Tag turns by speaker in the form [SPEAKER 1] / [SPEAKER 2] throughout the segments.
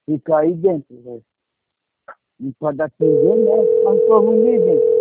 [SPEAKER 1] Fica aí dentro, velho. Não pode atender, né? Mas o povo me dentro.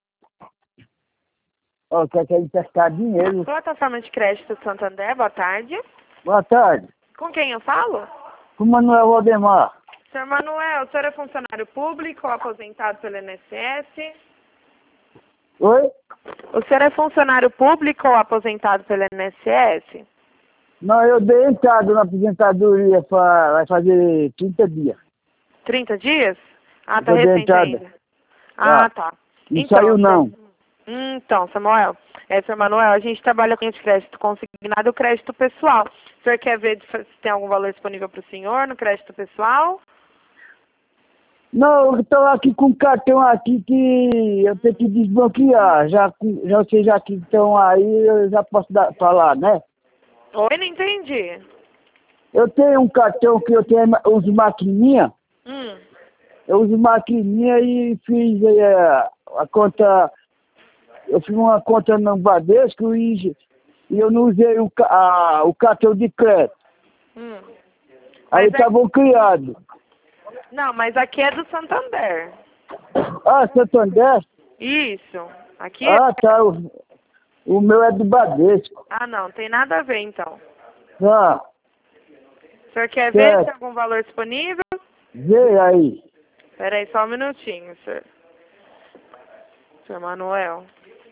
[SPEAKER 1] Ó, quer emprestar dinheiro.
[SPEAKER 2] Plataforma de crédito do Santander, boa tarde.
[SPEAKER 1] Boa tarde.
[SPEAKER 2] Com quem eu falo?
[SPEAKER 1] Com o Manuel Valdemar.
[SPEAKER 2] Senhor Manuel, o senhor é funcionário público ou aposentado pelo INSS?
[SPEAKER 1] Oi?
[SPEAKER 2] O senhor é funcionário público ou aposentado pelo INSS?
[SPEAKER 1] Não, eu dei entrada na aposentadoria, vai fazer 30 dias.
[SPEAKER 2] 30 dias? Ah, tá
[SPEAKER 1] Eu dei
[SPEAKER 2] recente
[SPEAKER 1] entrada.
[SPEAKER 2] ainda. Ah, tá.
[SPEAKER 1] Não saiu, não.
[SPEAKER 2] Então, Samuel, senhor Manuel, a gente trabalha com esse crédito consignado e o crédito pessoal. O senhor quer ver se tem algum valor disponível para o senhor no crédito pessoal?
[SPEAKER 1] Não, eu estou aqui com um cartão aqui que eu tenho que desbloquear. Vocês já que estão aí, eu já posso falar, né?
[SPEAKER 2] Oi, não entendi.
[SPEAKER 1] Eu tenho um cartão que eu uso maquininha. Eu uso maquininha e fiz a conta. Eu fiz uma conta no Bradesco e eu não usei o cartão de crédito. Aí tá bloqueado.
[SPEAKER 2] Não, mas aqui é do Santander.
[SPEAKER 1] Ah, Santander?
[SPEAKER 2] Isso. Aqui
[SPEAKER 1] Ah, tá. O meu é do Bradesco.
[SPEAKER 2] Ah, não, tem nada a ver então.
[SPEAKER 1] Ah,
[SPEAKER 2] O senhor quer ver se tem algum valor disponível?
[SPEAKER 1] vê aí.
[SPEAKER 2] Espera aí só um minutinho, senhor. Senhor Manuel.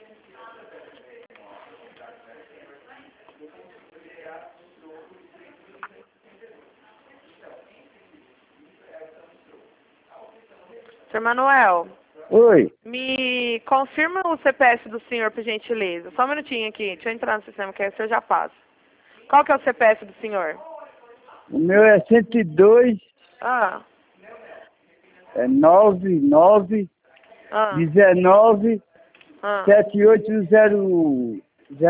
[SPEAKER 2] Senhor Manuel.
[SPEAKER 1] Oi.
[SPEAKER 2] Me confirma o CPF do senhor, por gentileza. Só um minutinho aqui. Deixa eu entrar no sistema, que aí o senhor já passa. Qual que é o CPF do senhor?
[SPEAKER 1] O meu é 102. É 99 19 7808.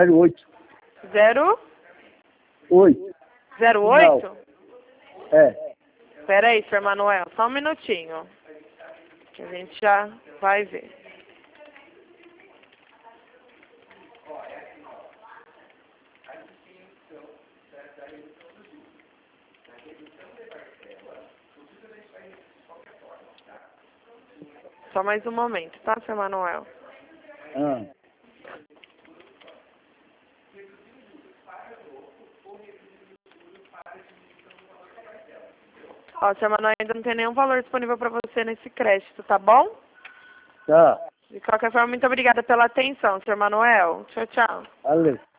[SPEAKER 1] 8.
[SPEAKER 2] 08?
[SPEAKER 1] É.
[SPEAKER 2] Espera aí, senhor Manuel. Só um minutinho. Que a gente já vai ver. Só mais um momento, tá, senhor Manuel? Ó, senhor Manuel, ainda não tem nenhum valor disponível para você nesse crédito, tá bom?
[SPEAKER 1] Tá.
[SPEAKER 2] De qualquer forma, muito obrigada pela atenção, senhor Manuel. Tchau, tchau.
[SPEAKER 1] Valeu.